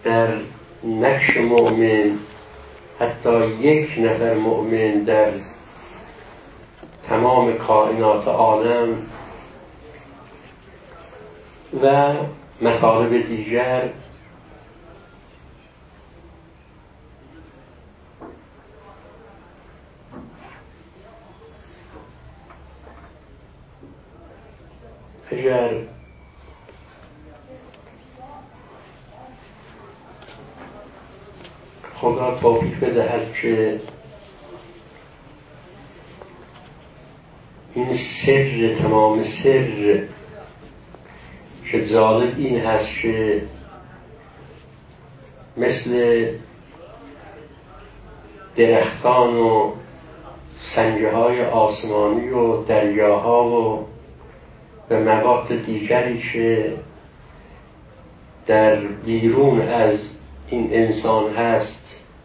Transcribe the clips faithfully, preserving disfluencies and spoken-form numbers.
در نقش مؤمن، حتی یک نفر مؤمن در تمام کائنات عالم و مطالب دیگر اگر خدا توفیق بدهد که این سر تمام سر که جالب این هست که مثل درختان و سنگه های آسمانی و دریاها و و مواد دیگری که در بیرون از این انسان هست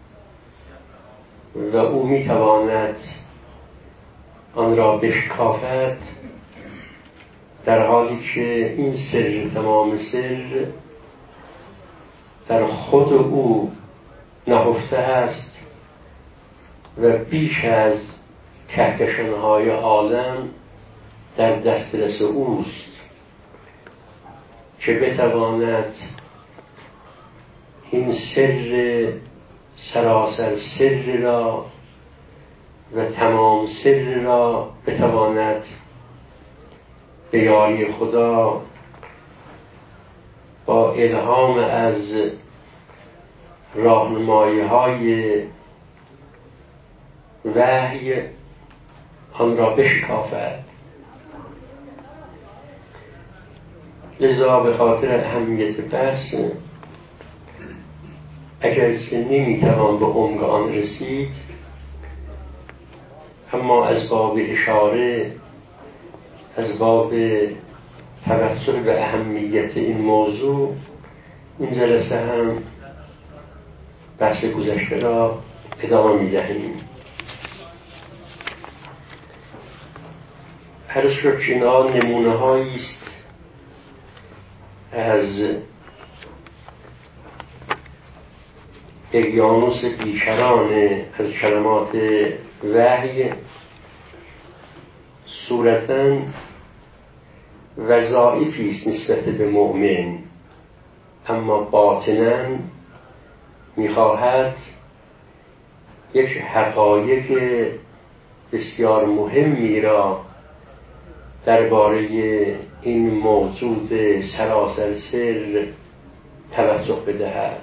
و او میتواند آن را بشکافد، در حالی که این سر تمام سر در خود او نهفته است و بیش از کهکشان‌های عالم در دسترس اوست که بتواند این سر سراسر سر را و تمام سر را بتواند به یاری خدا با الهام از راهنمایی های وحی آن را بشکافد. لذا به خاطر اهمیت بحث اگرچه نمیتوان به عمق آن رسید، اما از باب اشاره، از باب توسل به اهمیت این موضوع، این جلسه هم بحث گذشته را ادامه میدهیم. هر شد که اینا نمونه هایی است از اقیانوس بیکران از کلمات وحی، صورتاً وظایفی است نسبت به مؤمن، اما باطناً می‌خواهد یک حقایق بسیار مهمی را درباره این موجود سراسر سر توضیح بدهد.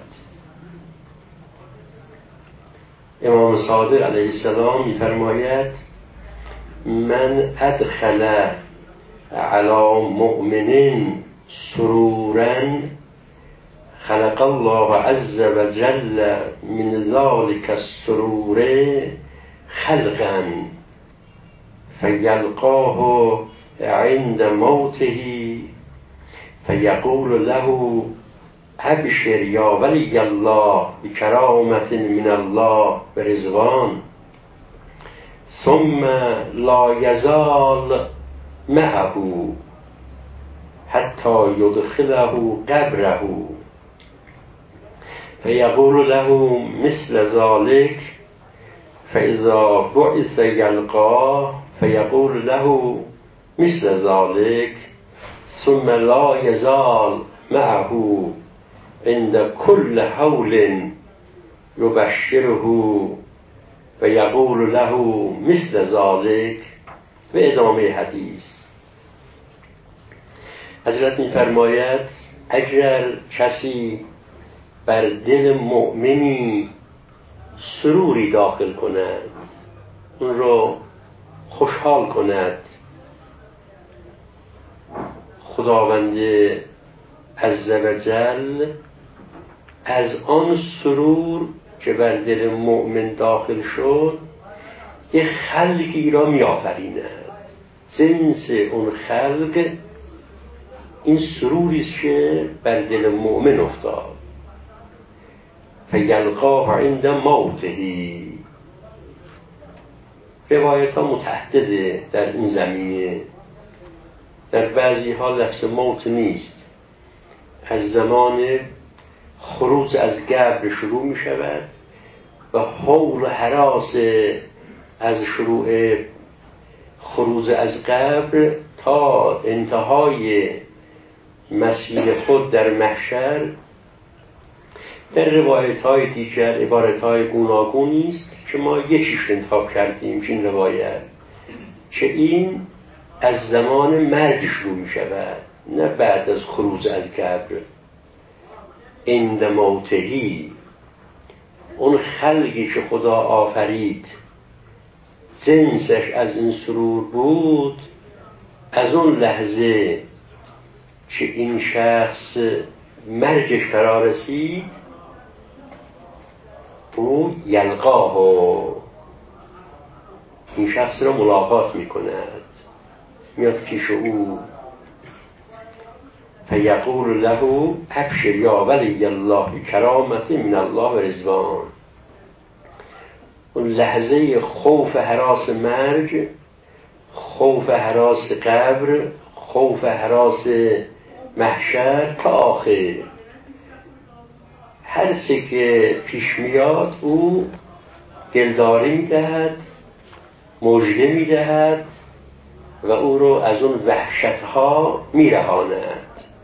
امام صادق علیه السلام می‌فرماید: من ادخل علی مؤمن سرورا خلق الله عز وجل من ذلك السرور خلقا فیلقاه عند موته فیقول له ابشر یا ولی الله بکرامت من الله برضوان، ثم لا یزال معه حتی یدخله قبره فیقول له مثل ذلك فاذا بعث یلقاه فیقول له مثل ذلك ثم لا یزال معه عند كل حول یبشره و یقول له مثل ذلك و ادامه حدیث. حضرت می‌فرماید اگر کسی بر دل مؤمنی سروری داخل کند، اون رو خوشحال کند، خداوند عزوجل از آن سرور که بر دل مؤمن داخل شد یک خلقی را می آفریند. جنس اون خلق این سروری است که بر دل مؤمن افتاد. فیلقاه عند موته. روایت ها متعدده در این زمینه. در بعضی ها لفظ موت نیست، از زمان خروج از قبر شروع می شود و حول و هراس از شروع خروج از قبر تا انتهای مسیر خود در محشر در روایت های دیگر عبارت های گوناگونی است که ما یکیش انتخاب کردیم که این روایت که این از زمان مرگ شروع می شود، نه بعد از خروج از قبر. عند موتهی، اون خلقی که خدا آفرید جنسش از این سرور بود، از اون لحظه که این شخص مرگش فرا رسید او یلقاه، این شخص را ملاقات می کند، میاد پیش او فیقول له ابشر یا ولی الله کرامت من الله و رضوان. اون لحظه خوف هراس مرگ، خوف هراس قبر، خوف هراس محشر تا آخر، هر چه که پیش میاد او دلداری میدهد، مژده میدهد و او رو از اون وحشتها میرهاند.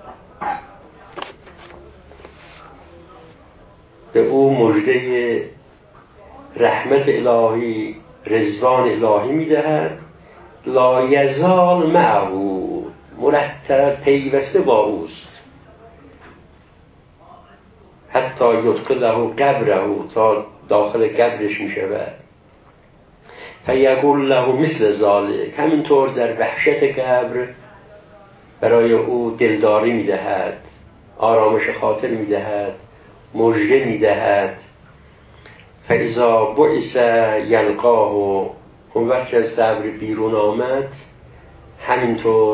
به او مژده رحمت الهی، رضوان الهی میدهد. لا یزال معه، مرتب پیوسته با اوست، حتی یدخله قبره، تا داخل قبرش می شود. فیقول له مثل ذالک، همینطور در وحشت قبر برای او دلداری می دهد، آرامش خاطر می دهد، مژده می دهد. فاذا بعث یلقاه، اون وقت از قبر بیرون آمد همینطور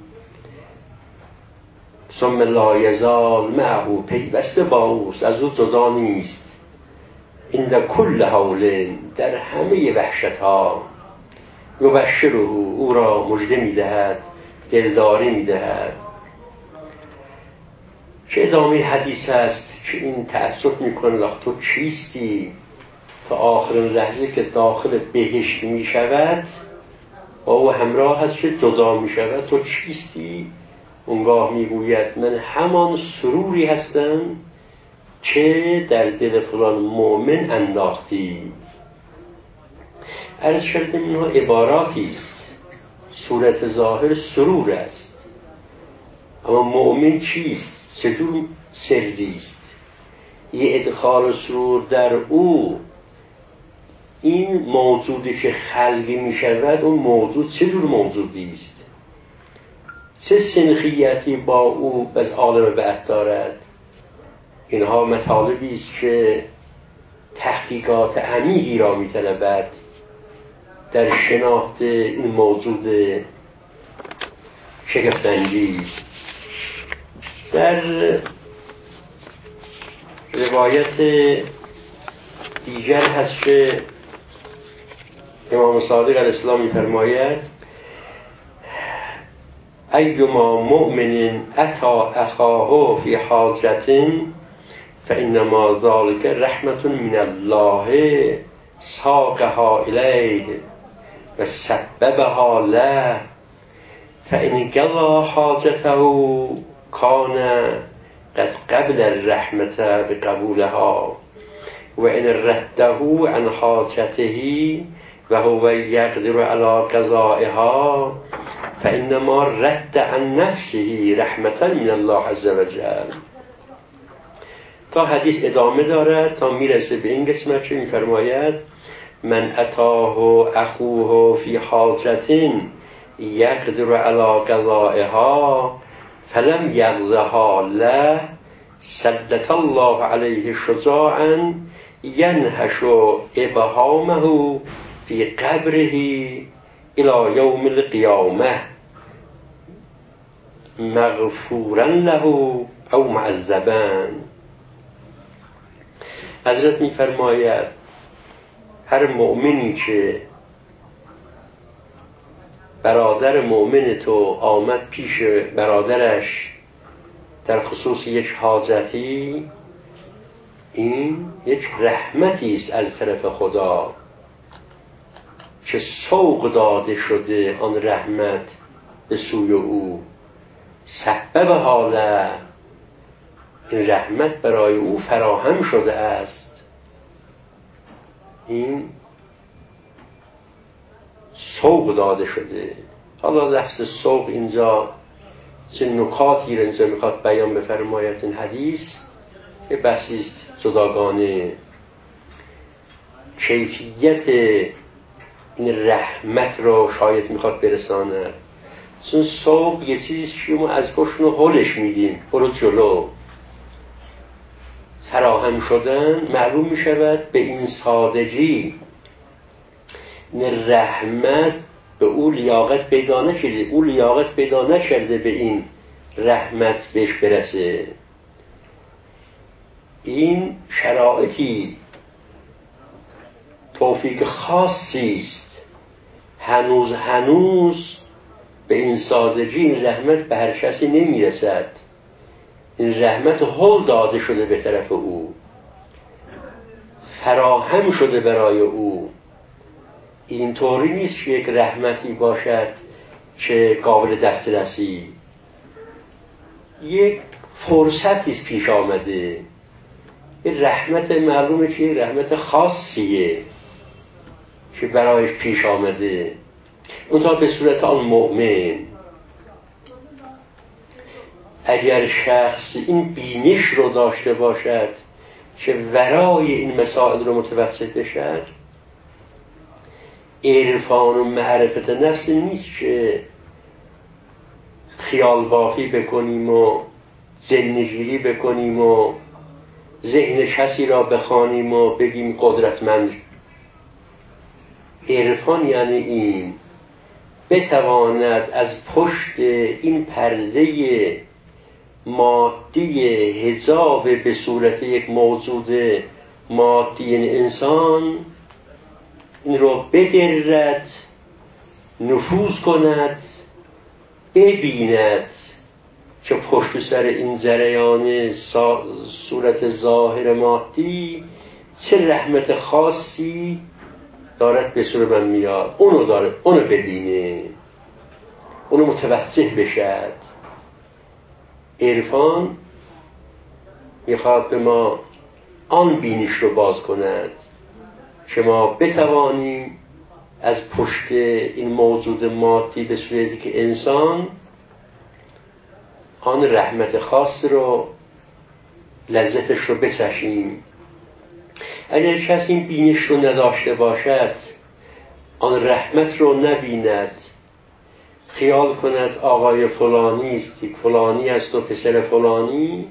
ثم لا یزال معه، پیوسته با اوست، از او جدا نیست. عند کل حول، در همه وحشت ها. یبشره، او را مژده میدهد، دلداری میدهد. چه ادامه حدیث است که این تعصب میکنه تو چیستی، تا آخرین لحظه که داخل بهشت میشود با او همراه هست که جدا میشود. تو چیستی؟ اونگاه میگوید من همان سروری هستم که در دل فلان مؤمن انداختی. عرض کردم اینها عباراتی است، صورت ظاهر سرور است، اما مؤمن چیست؟ چجور سری است؟ یه ادخال سرور در او، این موجودی که خلقی می شود اون موجود چجور موجودی است؟ چه سنخیتی با او از عالم بعد دارد؟ اینها مطالبی است که تحقیقات عمیقی را می طلبد در شناخت این موجود شگفت‌انگیز. در روایت دیگر هست که امام صادق علیه السلام می‌فرماید ایما مؤمن اتی اخاه فی حاجة فانما ذلك رحمة من الله ساقها الیه و سببها له فان قضى حاجته کان قد قبل الرحمة بقبولها و ان رده عن حاجته و هو یقدر علی قضائها فانما رد عن نفسه رحمة من الله عز وجل. تا حدیث ادامه دارد تا میرسه به این قسمت که میفرماید من اتاه اخوه فی حاجة یقدر علی قضائها فلم یقضها له سلط الله علیه شجاعا ینهش ابهامه فی قبره الى یوم القیامه مغفورا له او معذبا. حضرت میفرماید هر مؤمنی که برادر مؤمن تو آمد پیش برادرش در خصوص یک حاجتی این یک رحمتی است از طرف خدا که سوق داده شده آن رحمت به سوی او. سبب حاله، این رحمت برای او فراهم شده است. این سوق داده شده. حالا لفظ سوق اینجا چه نکاتی را اینجا میخواد بیان بفرماید. این حدیث یه بحثی است جداگانه. کیفیت این رحمت رو شاید میخواد برساند. چون سوق یه چیزی که ما از گشن و حلش میدیم، برو جلو. فراهم شدن معلوم میشود به این سادگی. این رحمت به او لیاقت پیدا نکرده، او لیاقت پیدا نکرده به این رحمت بهش برسه. این شرایطی توفیق خاصی است. هنوز هنوز به این سادگی این رحمت به هر کسی نمیرسد. این رحمت هول داده شده به طرف او، فراهم شده برای او. این طوری نیست که یک رحمتی باشد که قابل دسترسی. یک فرصتی است پیش آمده. این رحمت معلومه که رحمت خاصیه که برایش پیش آمده، اونتا به صورت آن مؤمن. اگر شخص این بینش رو داشته باشد که ورای این مسائل رو متوسط بشد، عرفان و معرفت نفس نیست که خیال بافی بکنیم و ذهنگیری بکنیم و ذهن کسی را بخوانیم و بگیم قدرتمند. عرفان یعنی این بتواند از پشت این پرده مادی حجاب به صورت یک موجود مادی انسان این رو بدرد، نفوذ کند، ببیند که پشت سر این جریان صورت ظاهر مادی چه رحمت خاصی دارد به سر من میاد. اونو داره، اونو ببینه، اونو متوجه بشد. عرفان میخواد به ما آن بینش رو باز کند که ما بتوانیم از پشت این موجود مادی به صورتی که انسان آن رحمت خاص رو، لذتش رو بچشیم. اگر کسی این بینش رو نداشته باشد، آن رحمت رو نبیند، خیال کند آقای فلانی است، فلانی است و پسر فلانی،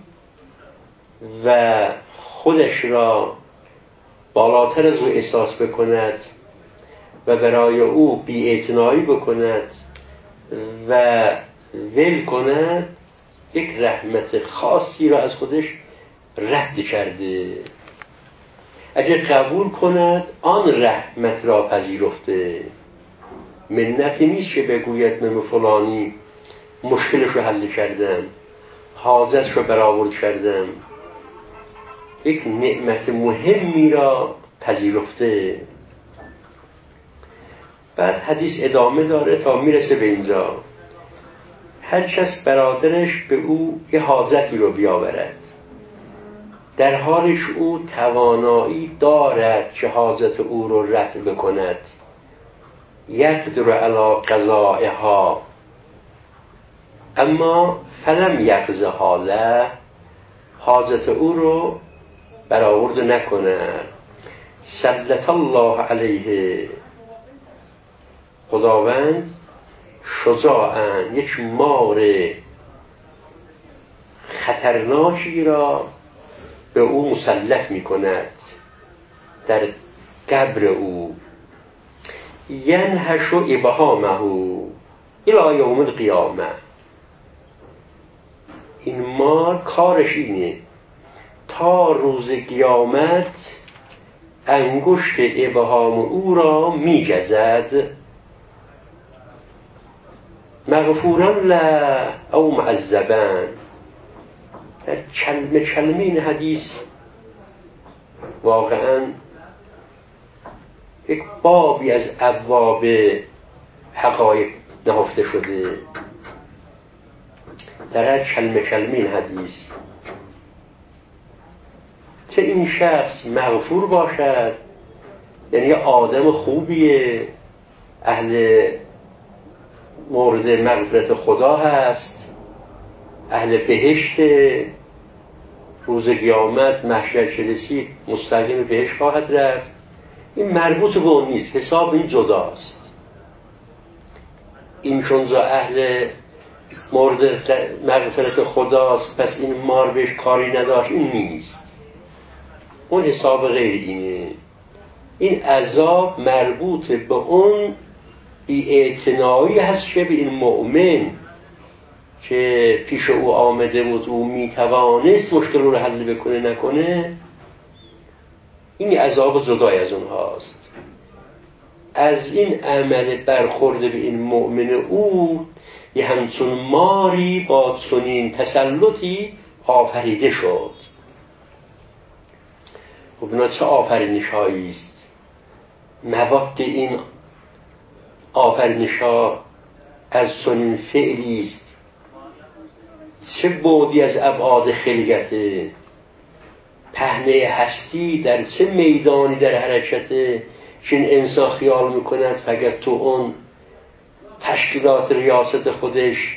و خودش را بالاتر از او احساس بکند و برای او بی‌اعتنایی بکند و ول کند، یک رحمت خاصی را از خودش رد کرده. اگر قبول کند آن رحمت را پذیرفته. منتی نیست که بگوید من فلانی مشکلش رو حل کردم، حاجتش رو برآورد کردم. یک نعمت مهمی را پذیرفته. بعد حدیث ادامه داره تا میرسه به اینجا. هر کس برادرش به او یه حاجتی رو بیاورد، در حالش او توانایی دارد که حاجت او رو رفع بکند، یقدر علی قضائها، اما فلم یقضها له، حاجت او رو برآورد نکند، سلط الله علیه، خداوند شجاعاً یک مار خطرناکی را به او مسلط می کند در قبر او. ینهش ابهامه الی یوم القیامه. این مار کارش اینه تا روز قیامت انگشت ابهام او را می گزد، مغفورا له او معذبا. در کلمه کلمه این حدیث واقعا یک بابی از ابواب حقایق نهفته شده در هر کلمه کلمه این حدیث. چه این شخص مغفور باشد، یعنی آدم خوبیه، اهل مورد مغفرت خدا هست، اهل بهشت، روز قیامت محشر رسید مستقیم بهشت خواهد رفت. این مربوط به اون نیست، حساب این جداست. این چون اهل مورد مغفرت خداست پس این مار بهش کاری نداشت، این نیست. اون حساب غیر اینه. این عذاب مربوط به اون بی‌اعتنایی هست که به این مؤمن که پیش او آمده بود او میتوانست مشکل رو حل بکنه نکنه، این عذاب جدای از اونهاست. از این عمل برخورده به این مؤمن او یه همچون ماری با چنین تسلطی آفریده شد. خب اینا چه آفرینش هایی است؟ مواد این آفرینش ها از چنین فعلی است، چه بعدی از ابعاد خلقته، پهنه هستی در چه میدانی در حرکته که این انسان خیال میکند فقط تو اون تشکیلات ریاست خودش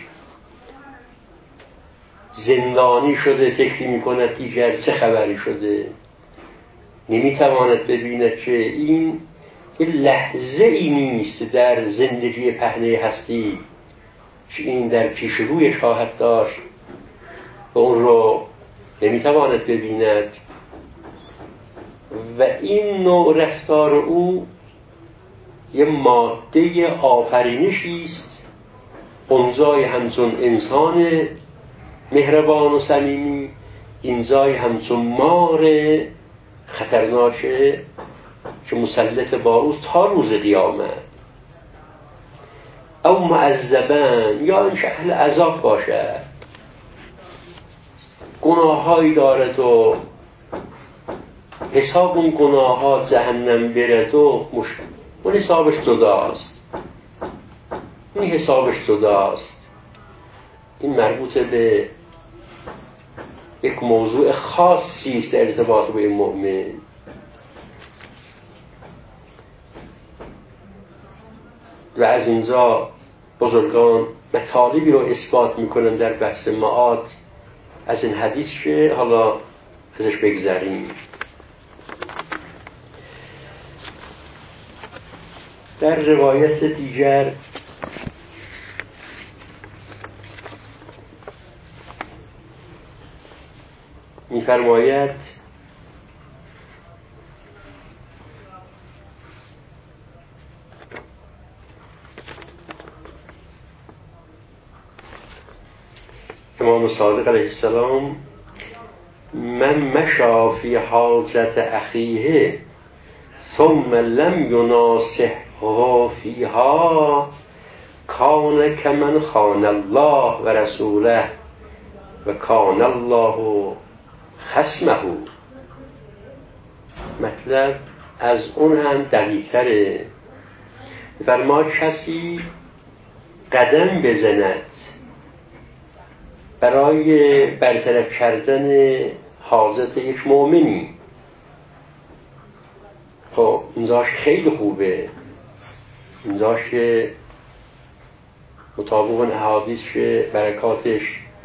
زندانی شده فکری میکند دیگر چه خبری شده. نمیتواند ببیند که این یه لحظه ای نیست در زندگی پهنه هستی که این در پیش رویش خواهد داشت و اون رو نمیتواند ببیند. و این نوع رفتار او یه ماده آفرینشی است، اونجای همچون انسان مهربان و صمیمی، اینجای همچون مار خطرناکه که مسلط با او تا روز قیامت. او معذبن، یا این اهل عذاب باشد، گناه هایی دارد و حساب اون گناه ها جهنم برد و مشکل اون حسابش جداست. این حسابش جداست. این مربوط به یک موضوع خاصی است در ارتباط با این مؤمن. و از اینجا بزرگان مطالبی رو اثبات میکنن در بحث معاد از این حدیث که حالا ازش بگذریم. در روایت دیگر می‌فرماید امام صادق علیه السلام من مشا فی حاجت اخیه ثم لم یناصحه فیها کان کمن خان الله و رسوله و کان الله خصمه. مطلب از اون هم دقیق‌تره. فرما کسی قدم بزند برای برطرف کردن حاجت یک مؤمنی، خب اینجاش خیلی خوبه، اینجاش که مطابق اون احادیث که برکاتش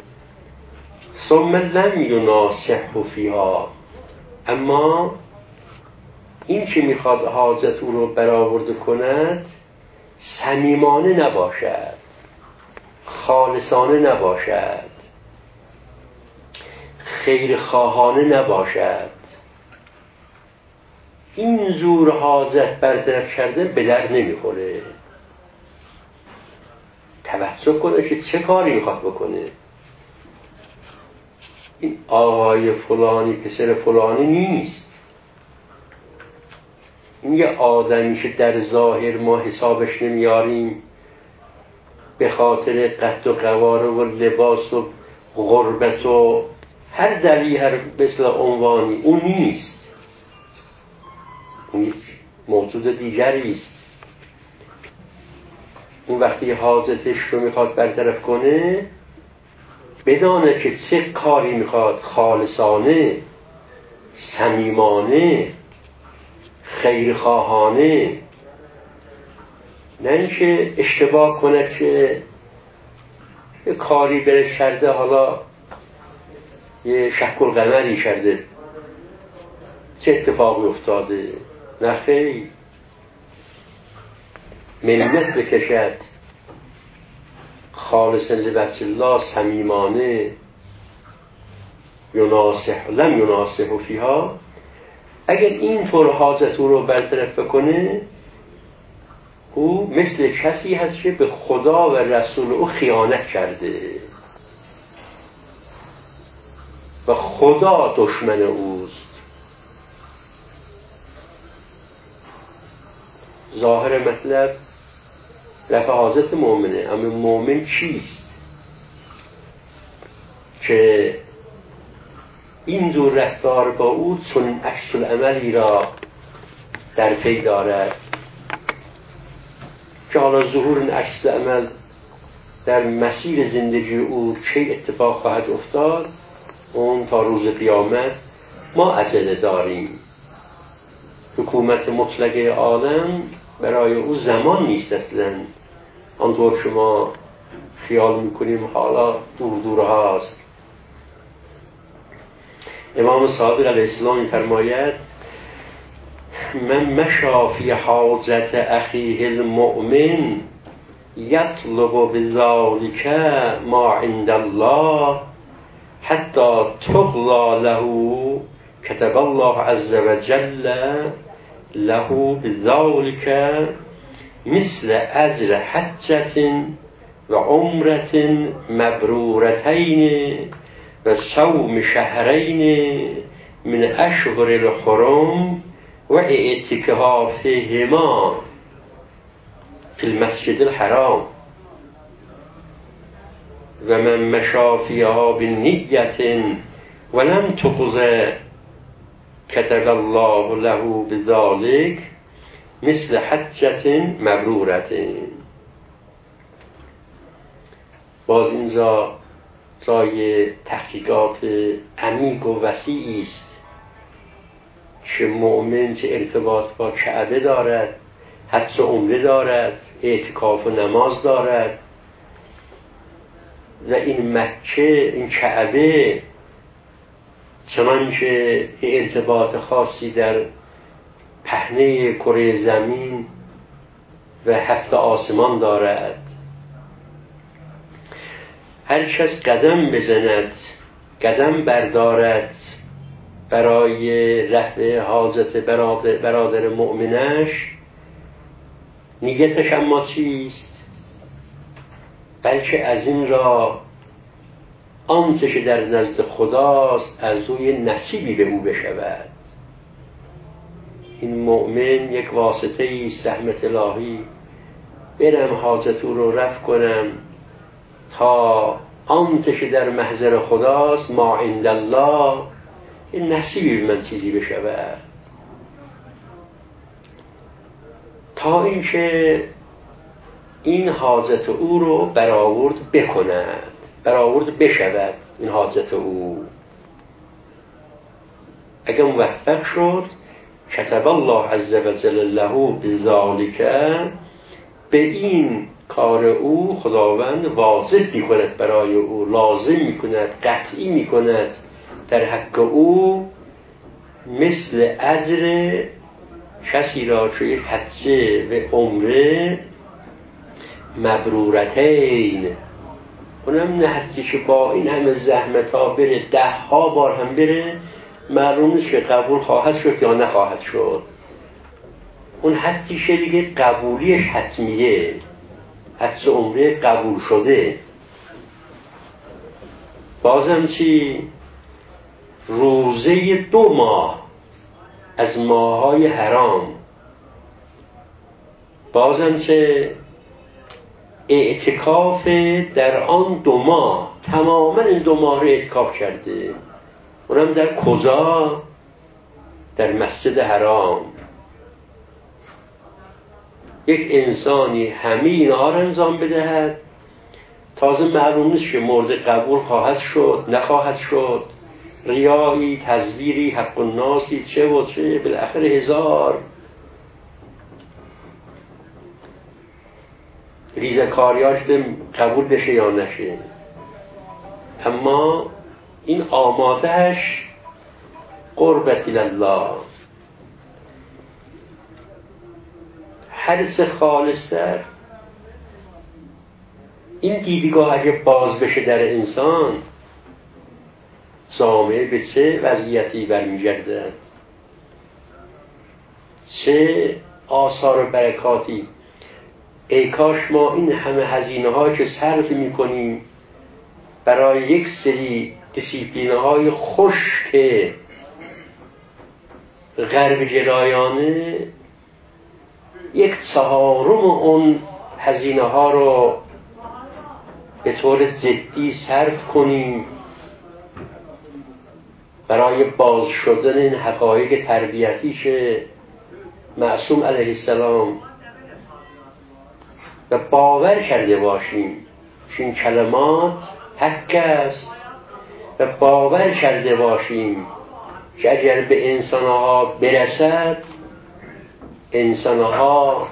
ثم لم یناصحه فیها، اما این که میخواد حاجت او رو برآورده کند صمیمانه نباشد، خالصانه نباشد، خیر خواهانه نباشد. این زور حاجت برطرف کرده به در نمیخوره. توجه کنه که چه کاری میخواد بکنه. این آقای فلانی پسر فلانی نیست. این یه آدمی که در ظاهر ما حسابش نمیاریم به خاطر قد و قواره و لباس و غربت و هر دلیل هر مثل عنوانی، اون نیست. اون یک موجود دیگری است. اون وقتی حاجتش رو میخواد برطرف کنه بدانه که چه کاری میخواد، خالصانه، صمیمانه، خیرخواهانه، نه اینکه اشتباه کنه که یه کاری بره کرده، حالا یه شک القمری کرده، چه اتفاقی افتاده. نه خیر، منت بکشد خالصا لوجه الله، صمیمانه، یناصح لم یناصح فیها. اگر این طور حاجت او رو برطرف بکنه، او مثل کسی هست که به خدا و رسول او خیانت کرده و خدا دشمن اوست. ظاهر مطلب رفع حاجت مؤمنه، اما مؤمن چیست که این جور رفتار با او چون عکس العملی را در پی دارد که حالا ظهور این عکس العمل در مسیر زندگی او چه اتفاق خواهد افتاد، اون تا روز قیامت ما عجله داریم. حکومت مطلقه عالم برای او زمان نیست اصلا، آنطور شما خیال میکنیم حالا دور دور هاست. امام صادق علیه السلام می‌فرماید من مشى فی حاجت اخیه المؤمن یطلب بذلک ما عند الله حتی تقضى له كتب الله عز وجل له بذلك مثل اجر حجة و عمرة مبرورتين و صوم شهرين من اشهر الحرم و اعتکافهما في المسجد الحرام و من مشى فيها بنية ولم تقضى كتب الله له بذلك مثل حجة مبرورة. باز اینجا جای تحقیقات عمیق و وسیعی است که مؤمن چه ارتباط با کعبه دارد، حج و عمره دارد، اعتکاف و نماز دارد و این مکه، این کعبه چنانچه ارتباط خاصی در پهنه کره زمین و هفت آسمان دارد. هر کس قدم بزند، قدم بردارد برای رفع حاجت برادر مؤمنش، نیتش اما چیست؟ بلکه از این را آنچه که در نزد خداست از روی نصیبی به او بشود. این مؤمن یک واسطه است، رحمت الهی، برم حاجت او رو رفع کنم تا آنچه که در محضر خداست ما عند الله این نصیبی به من چیزی بشود، تا اینکه این حاجت او رو برآورد بکند، برآورد بشود این حاجت او. اگر موفق شد کتب الله عز وجل له بذلک، به این کار او خداوند واجب می کند برای او، لازم می کند، قطعی می کند در حق او مثل اجر کسی را که حجه و عمره مبرورتین، اونم نه حجی که با این همه زحمت ها بره، ده ها بار هم بره، معلوم نیست که قبول خواهد شد یا نخواهد شد. اون حجی که دیگه قبولیش حتمیه، حج عمره قبول شده. بازم چی؟ روزه دو ماه از ماه‌های حرام، بازم چه؟ اعتکاف در آن دو ماه، تماما این دو ماه رو اعتکاف کرده. اونم در کجا؟ در مسجد حرام. یک انسانی همه اینها را انجام بدهد، تازه معلوم نیست که مورد قبول خواهد شد نخواهد شد، ریایی، تزویری، حق الناسی، چه و چه، بالاخره هزار ریزکاریاش قبول بشه یا نشه. اما این آمادهش قربت الله، حرص خالص‌تر. این دیدگاه اگه باز بشه در انسان، جامعه به چه وضعیتی برمیگردد، چه آثار و برکاتی. ای کاش ما این همه هزینه ها که صرف میکنیم برای یک سری دیسیپلین های خشک غرب گرایانه، یک چهارم اون هزینه ها رو به طور جدی صرف کنیم برای باز شدن این حقایق تربیتی که معصوم علیه السلام و باور کرده باشیم که این کلمات حق است و باور کرده باشیم که اگر به انسانها برسد، انسانها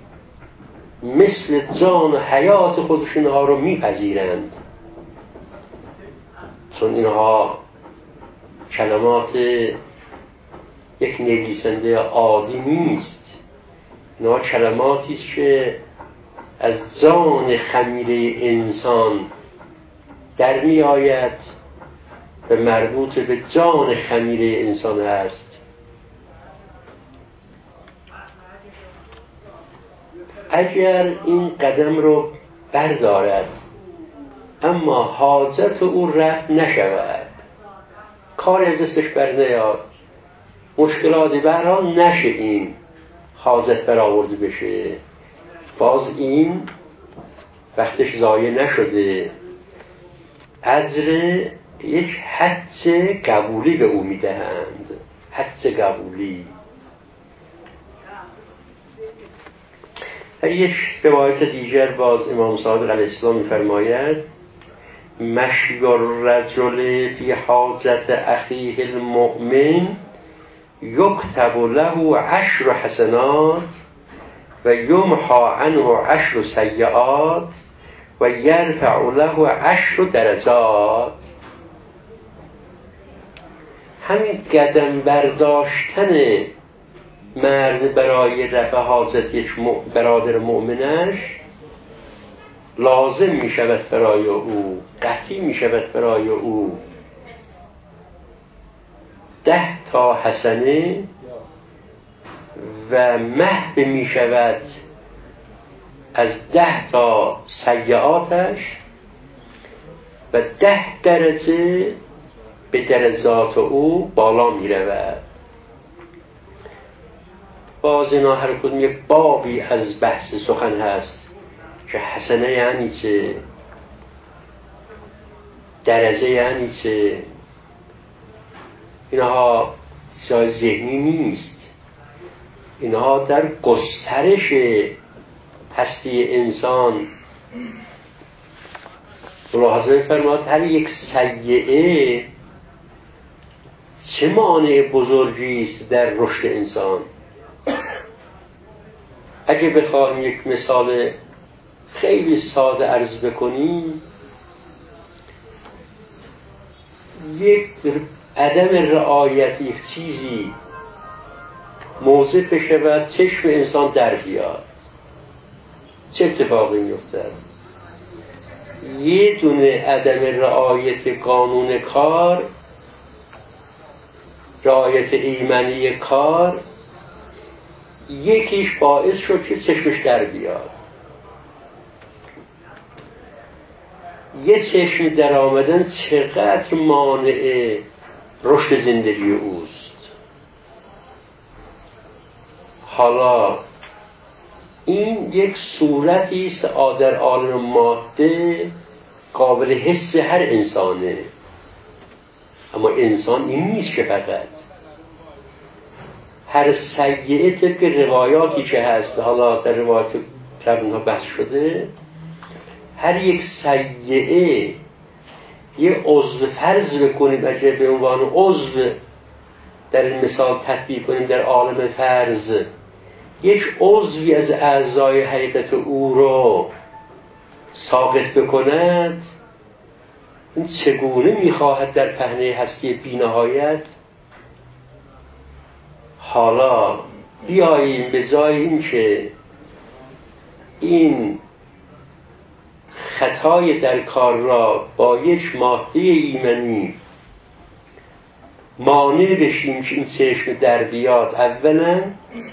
مثل جان و حیات خودشون ها رو میپذیرند، چون اینها کلمات یک نویسنده عادی نیست، اینها کلماتی است که از جان خمیر انسان در می آید و مربوط به جان خمیر انسان است. اگر این قدم رو بردارد اما حاجت او رفع نشود، کار از دستش بر نیاد، مشکلاتی برحال نشه، این حاجت برآورده بشه، باز این وقتش ضایع نشده، اجر یک حدس قبولی به او میدهند، حدس قبولی. یک روایت دیگر باز امام صادق علیه السلام می‌فرماید مشی الرجل فی حاجت اخیه المؤمن یکتب له عشر حسنات و یمحی عنه عشر سیئات و یرفع له عشر درجات. همین قدم برداشتن مرد برای رفع حاجت یک برادر مؤمنش لازم می شود برای او، قطعی می شود برای او ده تا حسنه و محو می شود از ده تا سیئاتش و ده درجه به درجات او بالا می رود. باز اینا هر کدوم یک بابی از بحث سخن هست که حسنه یعنی چه، درجه یعنی چه. اینها چیزهای ذهنی نیست، اینها در گسترش هستی انسان. ملاحظه فرماد هر یک سیئه چه مانع بزرگی است در رشد انسان. اگه بخوایم یک مثال خیلی ساده عرض بکنیم، یک عدم رعایت یک چیزی موجب بشود چشم انسان در بیاد، چه اتفاقی میفتد؟ یه دونه عدم رعایت قانون کار، رعایت ایمنی کار، یکیش باعث شد که چشمش در بیاد. یه چشم در آمدن چقدر مانع رشد زندگی اوست. حالا این یک صورتی است در عالم ماده قابل حس هر انسانه، اما انسان این نیست که فقط هر سیئه طبق روایاتی که هست، حالا در روایات قبلها بحث شده، هر یک سیئه یه عضو فرض بکنیم، اگر به عنوان عضو در این مثال تطبیق کنیم در عالم فرض، یک عضوی از اعضای حقیقت او رو ساقط بکند، این چگونه میخواهد در پهنه هستی بی‌نهایت؟ حالا بیاییم به جای این که این خطای در کار را با یک ماده ایمنی مانع بشیم که این چشم در بیاد اولا،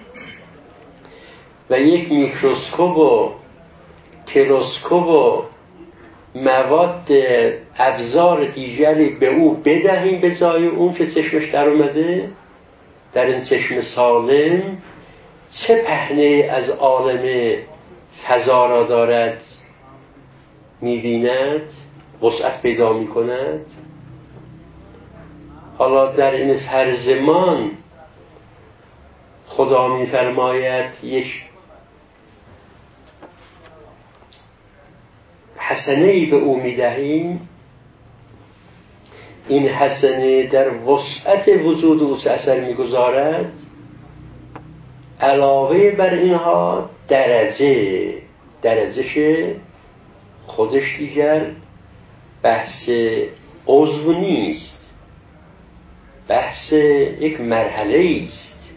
و یک میکروسکوپ و تلسکوپ و مواد ابزار دیگری به او بدهیم به جای اون که چشمش در اومده. در این چشم سالم چه پهنه از عالم فضا را دارد می‌بیند، وسعت پیدا می‌کند. حالا در این فرضمان خدا می‌فرماید یک حسنه‌ای به او می‌دهیم، این حسنه در وسعت وجود او چه اثر می‌گذارد؟ علاوه بر اینها درجه درجهش خودش دیگر بحث عضو نیست، بحث یک مرحله است.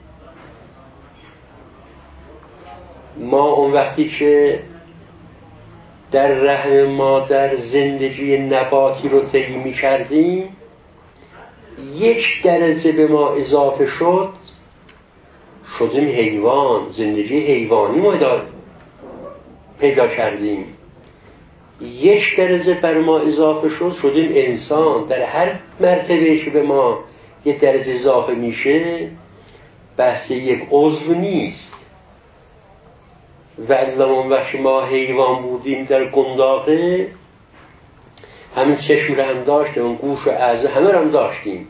ما اون وقتی که در رحم مادر زندگی نباتی رو طی می کردیم، یک درجه به ما اضافه شد، شدیم حیوان، زندگی حیوانی ما پیدا کردیم. یک درجه بر ما اضافه شد، شدیم انسان. در هر مرتبه که به ما یک درجه اضافه میشه، بحث یک عضو نیست. و اون وقت ما حیوان بودیم در گنداقه، همین چشم رو هم داشتیم، اون گوش و اعضا همه رو هم داشتیم.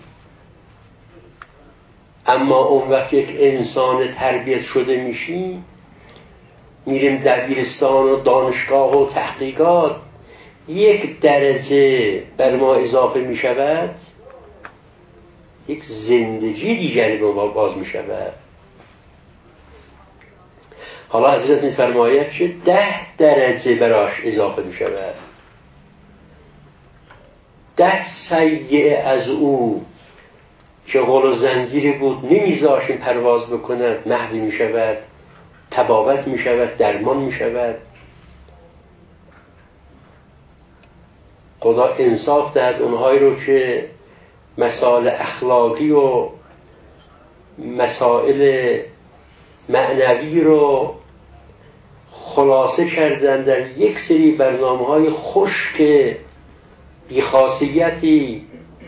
اما اون وقت یک انسان تربیت شده میشیم، میریم دبیرستان و دانشگاه و تحقیقات، یک درجه بر ما اضافه میشود، یک زندگی دیگری به ما باز میشود. حالا حضرت میفرماید که ده درجه براش اضافه میشود، ده سیئه از او که غل و زنجیری بود نمیذاشیم پرواز بکند، محو میشود، تباوت میشود، درمان میشود. خدا انصاف دهد اونهایی رو که مسائل اخلاقی و مسائل معنوی رو خلاصه کردن در یک سری برنامه‌های خشک بی‌خاصیتی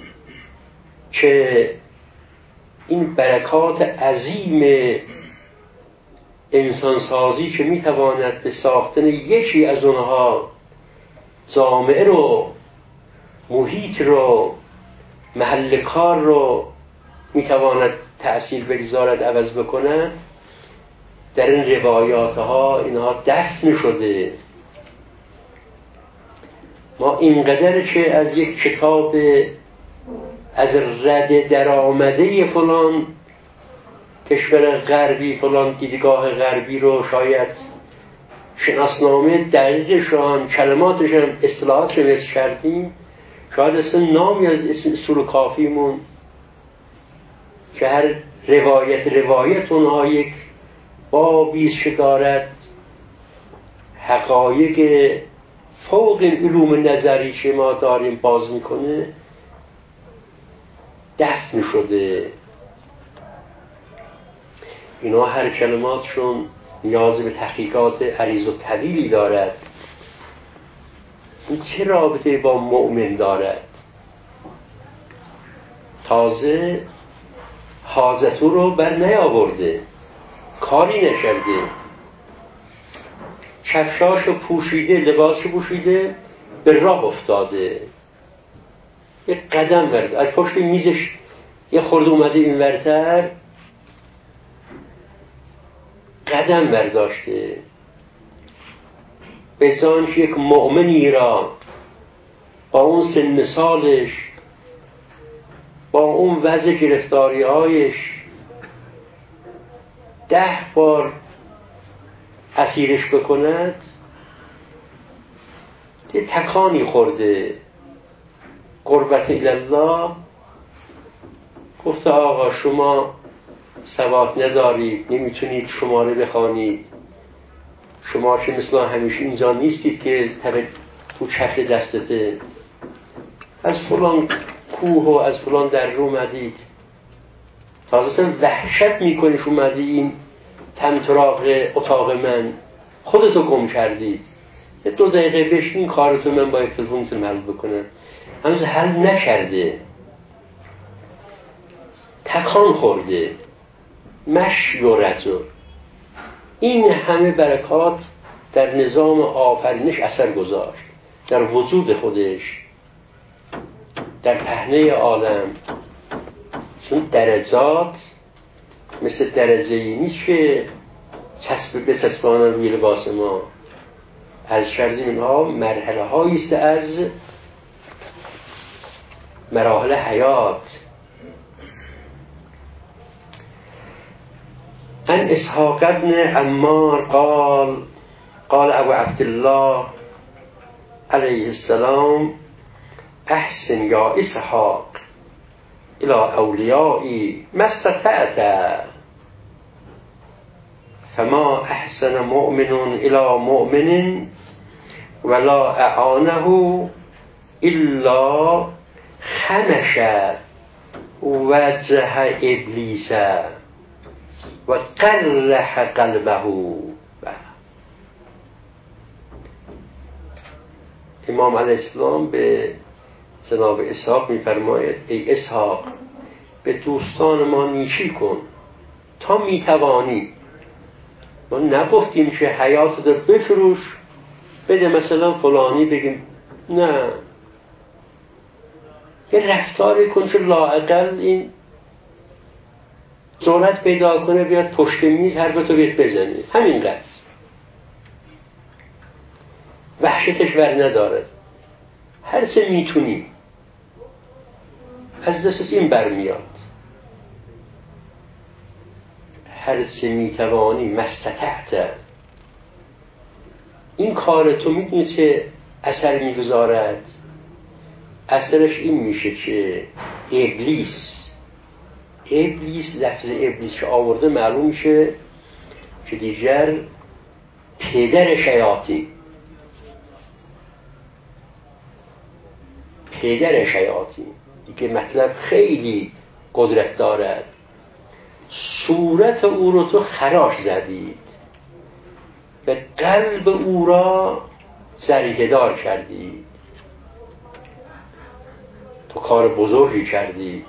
که این برکات عظیم انسانسازی که میتواند به ساختن یکی از اونها جامعه رو، محیط رو، محل کار رو میتواند تأثیر بگذارد، عوض بکند، در این روایات ها اینها دفن شده. ما اینقدر که از یک کتاب از رد در آمده فلان کشور غربی، فلان دیدگاه غربی رو شاید شناسنامه دقیقشان، کلماتشان، اصطلاحات رو نوشته کردیم، شاید اصلا نامی از اسم اصول کافیمون که هر روایت روایت اونها یک بابیست که دارد حقایق فوق این علوم نظری که ما داریم باز میکنه، دفن شده. اینا هر کلماتشون نیاز به تحقیقات عریض و طویلی دارد. این چه رابطه با مؤمن دارد؟ تازه حاجتو رو بر نیاورده، کاری نکرده، کفشاشو پوشیده، لباسشو پوشیده، به راه افتاده، یک قدم ورد از پشت میزش یه خورده اومده این ورتر، قدم برداشته، به زانش یک مؤمنی را با اون سن سالش، با اون وضع گرفتاری هایش ده بار اسیرش بکند، یه تکانی خورده. قربت الله گفته آقا شما سواد ندارید، نمیتونید شماره بخوانید، شما که مثل همیشه اینجا نیستید که طبق تو چتر دستته، از فلان کوه و از فلان در اومدید، تازه وحشت میکنیش اومدی این تمتراغ اتاق من، خودتو گم کردید، یه دو دقیقه بشین کارتو من با تلفنتون حل بکنم. هنوز حل نکرده، تکان خورده، مش یورتو. این همه برکات در نظام آفرینش اثر گذاشت، در وجود خودش، در پهنه عالم. چون درجات مثل درجه ای نیست که چسب بچسبانن روی لباس ما. از کردیم اینها مرحله هاییست از مراحل حیات. عن اسحاق ابن عمار قال قال ابو عبدالله علیه السلام احسن یا اسحاق الى اولیایی ما استطعت فما احسن مؤمن الى مؤمن ولا اعانه الا خمش وجه ابلیس و قرح قلبه. امام علیه السلام به جناب اسحاق میفرماید ای اسحاق به دوستان ما نیکی کن تا میتوانی. ما نگفتیم که حیات رو بفروش بده مثلا فلانی بگیم نه، یه رفتاری کن که لااقل این ضرورت پیدا کنه بیاد پشت میز حرفتو بیاد بزنی، همینقدر وحشتش ور ندارد، هر چه میتونی از دستش این برمیاد، هر چه میتوانی مستطعت. این کار تو میدونی که اثر میگذارد، اثرش این میشه که ابلیس ابلیس لفظ ابلیس که آورده معلوم میشه که دیگر پدر شیاطین پدر شیاطین دیگه مطلب خیلی قدرت دارد. صورت او رو تو خراش زدید و قلب او را ذریحه دار کردید، تو کار بزرگی کردید.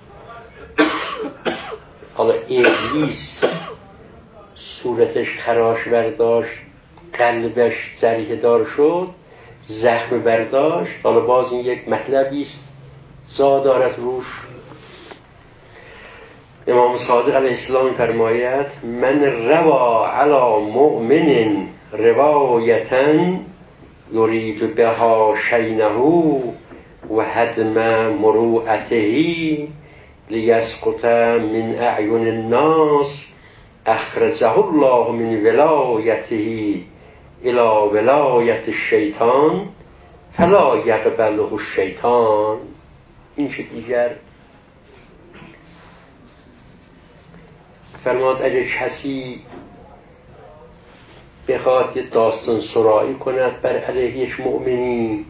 حالا ابلیس صورتش خراش برداشت، قلبش ذریحه دار شد، زخم برداشت. حالا باز این یک مطلبی است زا دارد روش. امام صادق علیه السلام فرماید من روا علی مؤمن روایتا یرید بها شینه و هدم مروعته لیسقط من اعین الناس اخرجه الله من ولایته الى ولایت الشیطان فلا یقبله الشیطان. این چه دیگر فرماد اگر کسی بخواد یه داستان سرایی کند بر علیه یک مؤمنی،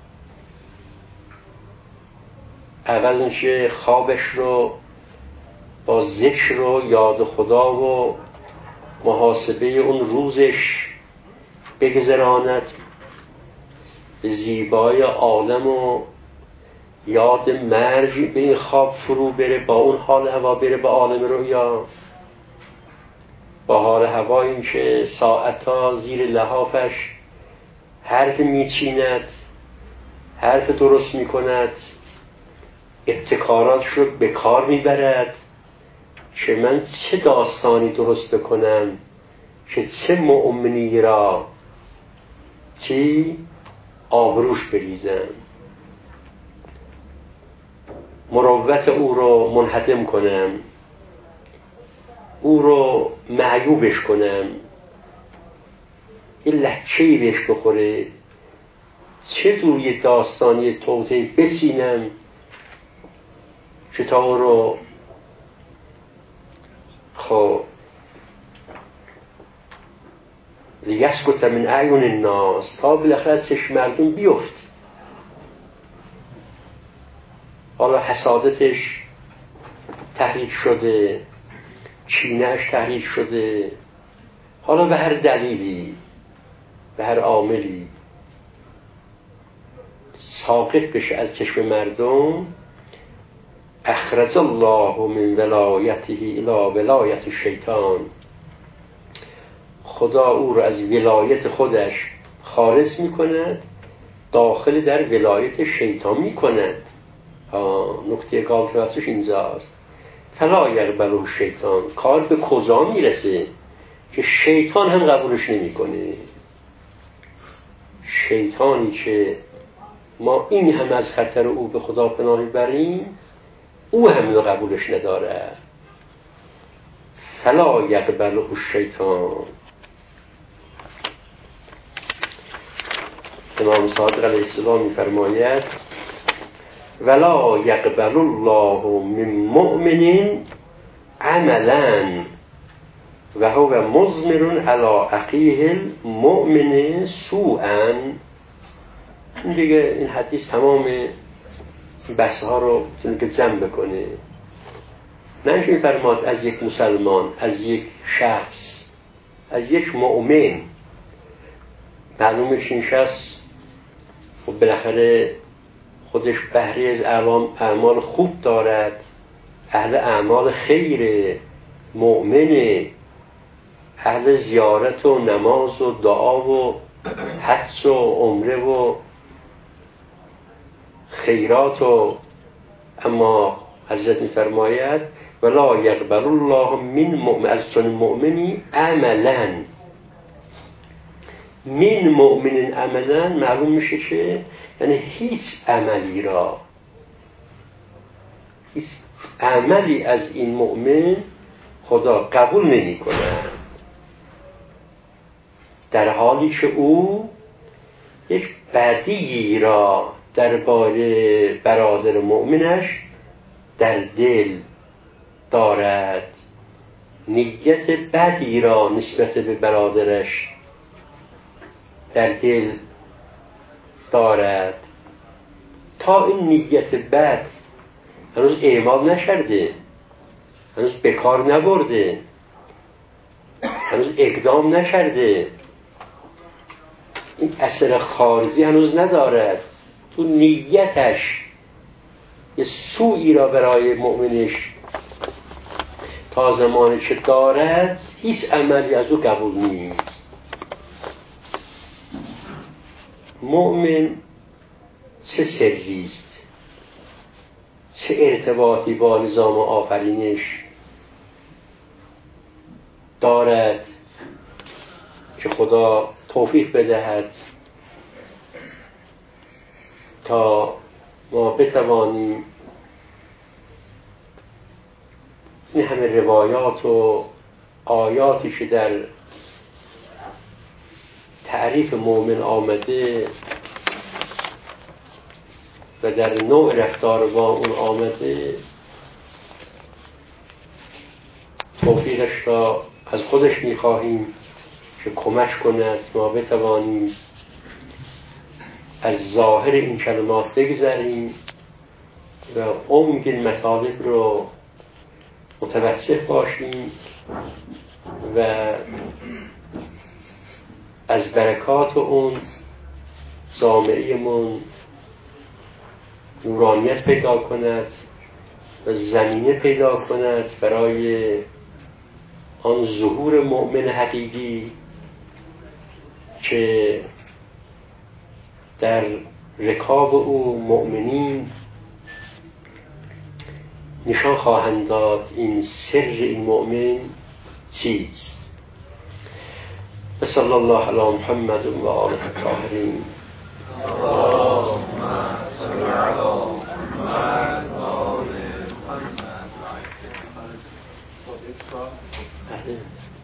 اول اینکه خوابش رو با ذکر و یاد خدا و محاسبه اون روزش بگذراند، به زیبای عالم و یاد مرگ به این خواب فرو بره، با اون حال هوا بره به عالم رویا، با حال هوا این که ساعتا زیر لحافش حرف میچیند، حرف درست میکند، ابتکاراتش رو به کار میبرد که من چه داستانی درست بکنم که چه مؤمنی را چی آبروش بریزم، مروت او رو منهدم کنم، او رو معیوبش کنم، یه لحچه‌ای بهش بخوره، چه جور یه داستانی توطئه بچینم که تا او رو خب لیسکت من اعین الناس، تا بالاخره از چشم مردم بیفت. حالا حسادتش تحریک شده، چینه‌اش تحریک شده، حالا به هر دلیلی، به هر عاملی ساقط بشه از چشم مردم، اخرج الله من ولایته الی ولایت الشیطان، خدا او رو از ولایت خودش خارج میکند، داخل در ولایت شیطان میکند. نکته کافرستش اینجاست. فلا یقبله الشیطان، کار به کجا میرسه که شیطان هم قبولش نمیکنه. شیطانی که ما این هم از خطر او به خدا پناه بریم، او هم رو قبولش نداره. فلا یقبله الشیطان. امام صادق علیه السلام می‌فرماید ولا یقبل الله من مؤمن عملا و هو مضمر علی اخیه المؤمن سوءا. این دیگه این حدیث تمام بحث ها رو میتونه که جمع بکنه. نمیشه می‌فرماد از یک مسلمان، از یک شخص، از یک مؤمن، معلومه که این شخص خب بالاخره خودش بهره از اعمال خوب دارد، اهل اعمال خیر، مؤمن، اهل زیارت و نماز و دعا و حج و عمره و خیرات و اما حضرت می‌فرماید ولا یقبل الله من مؤمن، از چون مؤمنی عملا، من مؤمن عملا معلوم میشه که یعنی هیچ عملی را، هیچ عملی از این مؤمن خدا قبول نمی کند، در حالی که او یک بدی را درباره برادر مؤمنش در دل دارد، نیت بدی را نسبت به برادرش در دل دارد، تا این نیت بد هنوز اعمال نشده، هنوز بکار نبرده، هنوز اقدام نشده، این اثر خارجی هنوز ندارد، تو نیتش یه سوئی را برای مؤمنش تا زمانی که دارد هیچ عملی از او قبول نیست. مؤمن چه سریست، چه ارتباطی با نظام آفرینش دارد که خدا توفیق بدهد تا ما بتوانیم این همه روایات و آیاتی که در تعریف مؤمن آمده و در نوع رفتار با اون آمده، توفیقش را از خودش می‌خواهیم که کمک کند ما بتوانیم از ظاهر این کلمات بگذریم و عمق این مطالب رو متوسط باشیم و از برکات اون جامعه‌مون نورانیت پیدا کند و زمینه پیدا کند برای آن ظهور مؤمن حقیقی که در رکاب او مؤمنین نشان خواهند داد این سر این مؤمن چیست. و صلی الله علی محمد و آله الطاهرین. اللهم صل علی محمد و آل محمد.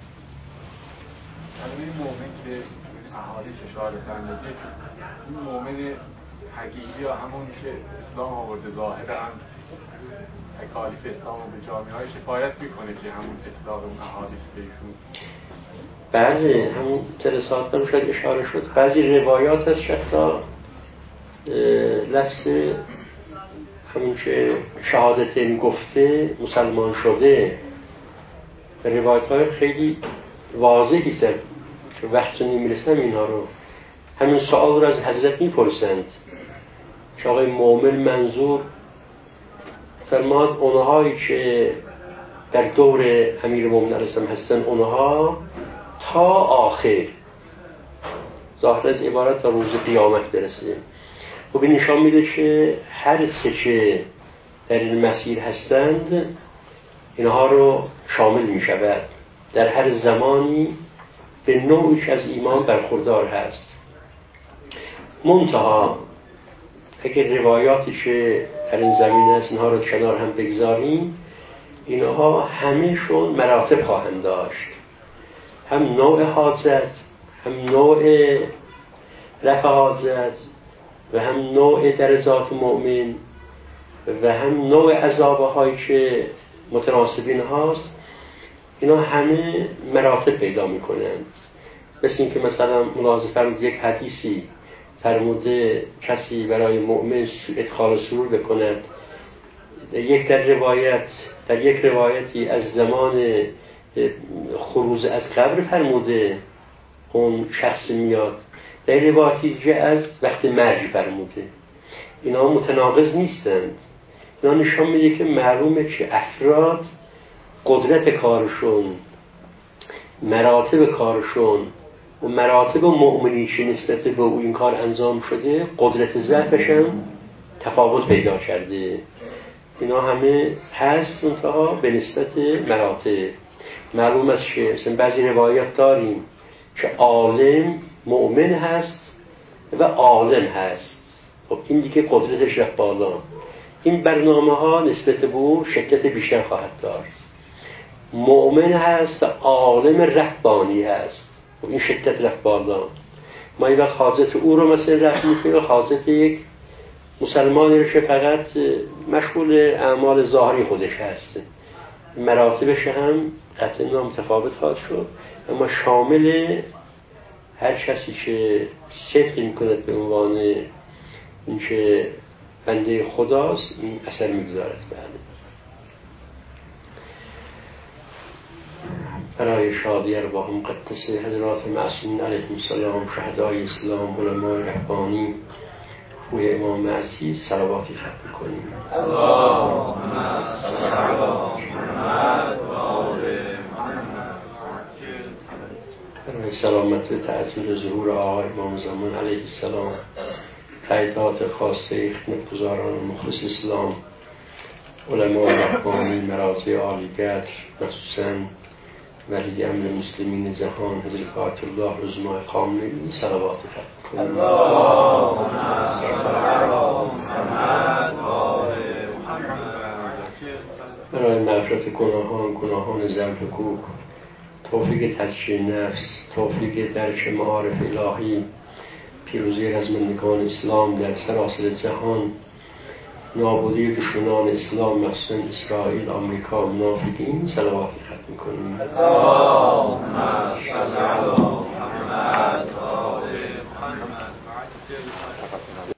این مومن که احادیث اشاره کردید، این مومن حقیقی یا همون که اسلام آورده ظاهر هم تکالیف اسلام رو به جامعه های شکایت میکنه که همون اطلاق اون احادیث بهشون؟ بله، همون جلسات هم شاید اشاره شد. بعضی روایات از شخصا لفظ همون که شهادتین گفته مسلمان شده، روایت های خیلی واضحی است که وقت نمیرسم اینها رو. همین سوال رو از حضرت میپرسند که آقای مومن منظور فرماد اونهایی که در دور امیر مومن علیه السلام هستن، اونها تا آخر ظاهر از عبارت تا روز قیامت برسه. و به نشان میده که هر سه که در این مسیر هستند اینها رو شامل میشود. در هر زمانی به نوعی از ایمان برخوردار هست. منتها اگر روایاتی که در این زمین هست اینها رو کنار هم بگذاریم، اینها همه‌شون مراتب خواهند داشت. هم نوع حاجت، هم نوع رفع حاجت، و هم نوع درجات مؤمن، و هم نوع عذابه هایی که متناسبین هاست. اینا همه مراتب پیدا میکنند. مثل این که مثلا ملاحظه فرمود یک حدیثی فرموده کسی برای مؤمن ادخال سرور بکند، در یک در روایت در یک روایتی از زمان خروج از قبر فرموده اون شخص میاد، در روایتی که از وقت مرگ فرموده. اینا متناقض نیستند. اینا نشان میده که معلومه که افراد قدرت کارشون، مراتب کارشون و مراتب مؤمنی که نسبت به او این کار انجام شده، قدرت ضعفش هم تفاوت پیدا کرده. اینا همه هست منتها به نسبت مراتب. معلوم است که مثلا بعضی روایت داریم که عالم مؤمن هست و عالم هست. خب این دیگه قدرتش رفت بالا. این برنامه ها نسبت به او شدت بیشتر خواهد داشت. مؤمن هست و عالم رهبانی هست، و این شدت رفت بالا. ما این وقت حاجت او رو مثلا رفت میکنیم، حاجت یک مسلمانی رو که فقط مشغول اعمال ظاهری خودش هست. مراتبش هم قطعا متفاوت خواهد شد، اما شامل هر کسی که صدق میکند به عنوان این که بنده خداست، این اثر میگذارد. بله، برای شادی ارواح مقدسه حضرات معصومین علیهم السلام، شهدای اسلام، علمای ربانی، خوی امام عزیز صلواتی ختم کنیم. اللهم صل علی محمد و آل محمد. برای سلامت و تعظیم ظهور آقای امام زمان علیه السلام، تاییدات خاصه خدمتگزاران و مخلص اسلام، علمای ربانی، مراجع عالی‌قدر، مخصوصاً ولی امر مسلمین جهان حضرت آیت الله عظما خامنه‌ای صلوات ختم کنیم. اللهم صل علی محمد و آل محمد. برای مغفرت گناهان، گناهان ذنب و کوک، توفیق تزکیه نفس، توفیق درک معارف الهی، پیروزی رزمندگان اسلام در سراسر جهان، نابودی دشمنان اسلام مخصوصا اسرائیل، آمریکا و منافقین صلواتی ختم کنیم.